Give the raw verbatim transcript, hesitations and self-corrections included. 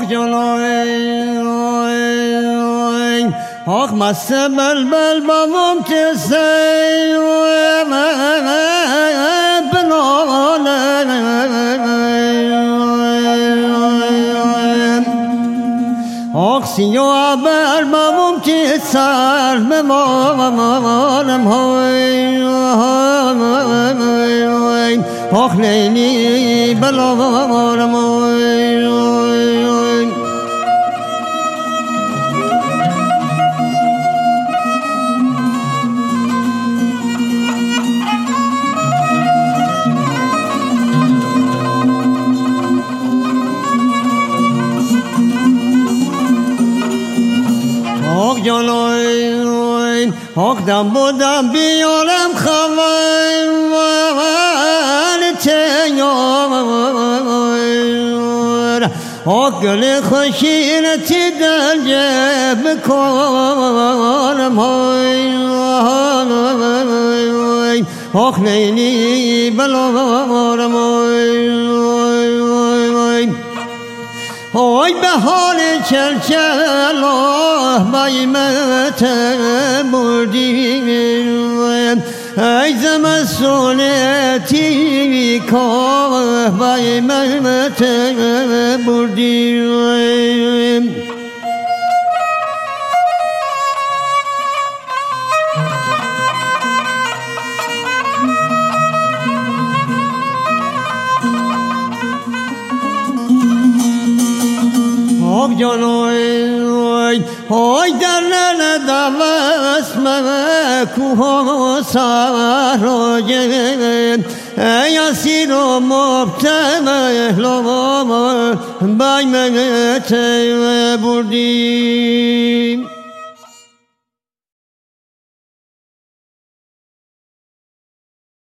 جلوی آخ مست بلبل بابم تسی آخ سیاه بر بابم تسر بمانم های آخ لیلی بلارم های آخ جانوی آخ دم بودم بیارم خبر تیار آخ گل خوشینتی در جب کنم آخ لیلی بلارم آی بهار چل چل بایمت بردی ای زمستونتی که بایمت بردی آخ جانوی آی در ندم اسم کوه سراجه ای اسیر و مبتمل بایمت بردیم